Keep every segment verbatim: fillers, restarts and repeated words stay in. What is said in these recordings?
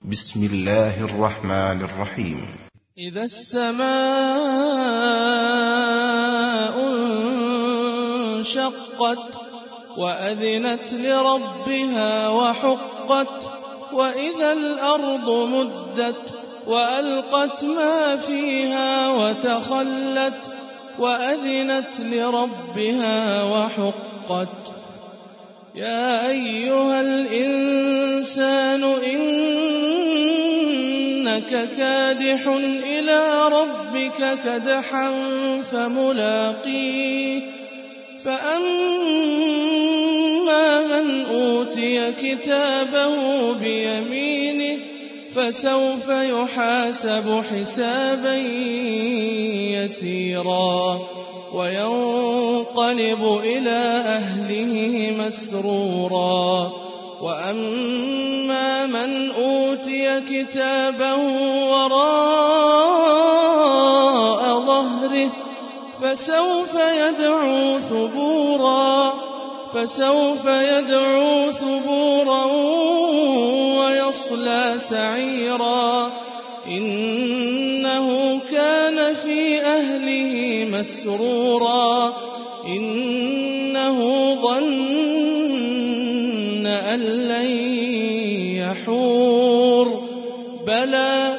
بسم الله الرحمن الرحيم. إذا السماء انشقت وأذنت لربها وحقت وإذا الأرض مدت وألقت ما فيها وتخلت وأذنت لربها وحقت. يا أيها الإنسان إنك كادح إلى ربك كدحا فملاقيه فأما من أوتي كتابه بيمينه فسوف يحاسب حسابا يسيرا وينقلب إلى أهله مسرورا. وأما من أوتي كتابه وراء ظهره فسوف يدعو ثبورا فسوف يدعو ثبورا ويصلى سعيرا إنه كان في أهله مسرورا إنه ظن أن لن يحور بلى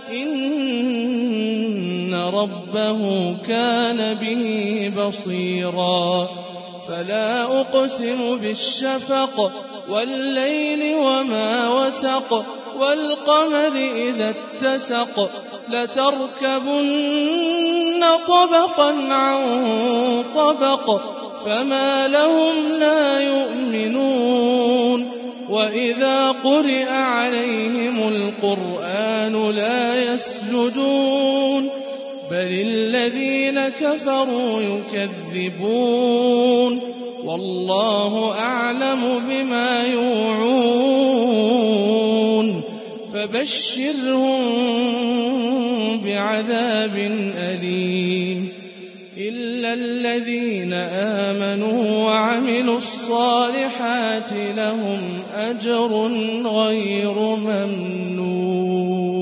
إن ربه كان به بصيرا. فلا أقسم بالشفق والليل وما وسق والقمر إذا اتسق لتركبن طبقا عن طبق فما لهم لا يؤمنون. وإذا قرئ عليهم القرآن لا يسجدون بل الذين كفروا يكذبون والله أعلم بما يوعون فبشرهم بعذاب أليم إلا الذين آمنوا وعملوا الصالحات لهم أجر غير ممنون.